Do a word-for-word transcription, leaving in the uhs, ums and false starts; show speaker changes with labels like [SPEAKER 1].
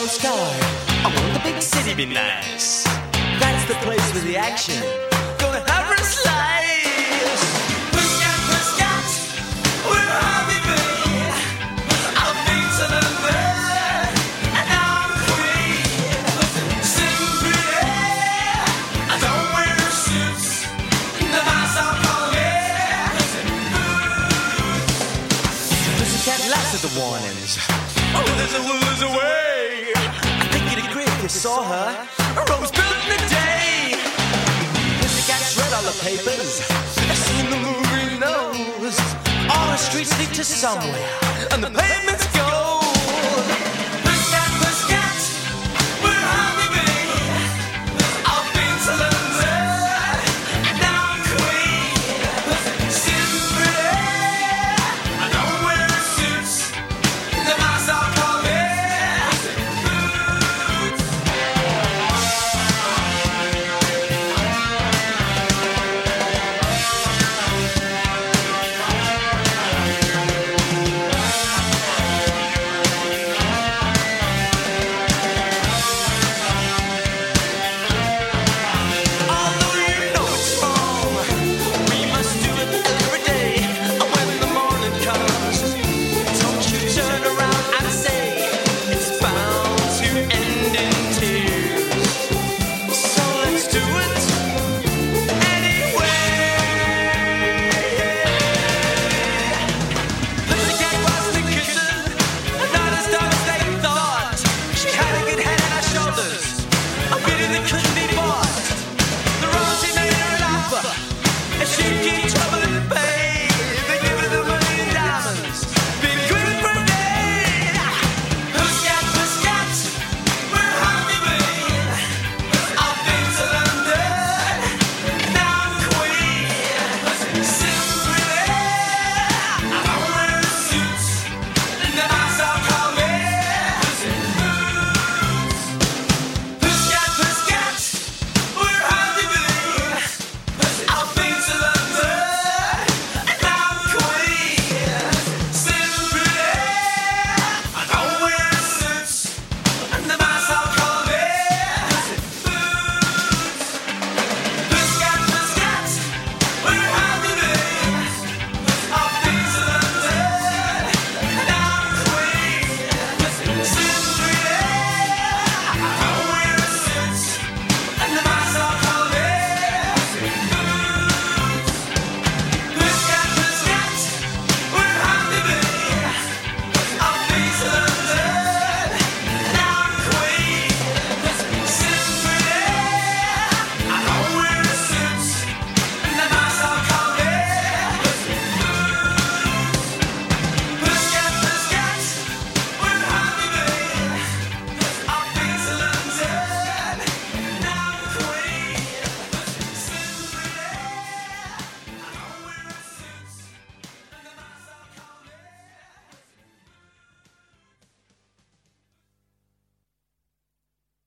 [SPEAKER 1] postcard. I want the big city be nice. That's the place with the action. Gonna have a slice. Pussycat, pussycat, where have you been? I've been to the bed, and now I'm queen. Sitting pretty, I don't wear suits. The mice are calling. Pussycat laughs at the warnings. Oh, there's a woman's away. I think you'd agree if you saw her. A rose built in a day. Pussycats read all the papers. I've seen the movie knows. All the streets lead to somewhere, and the pavement's gone.